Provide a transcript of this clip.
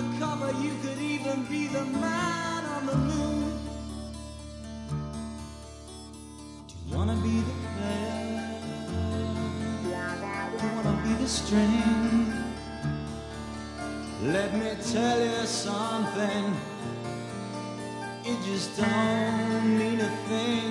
undercover, you could even be the man on the moon. Do you wanna be the player? Do you wanna be the string? Let me tell you something, it just don't mean a thing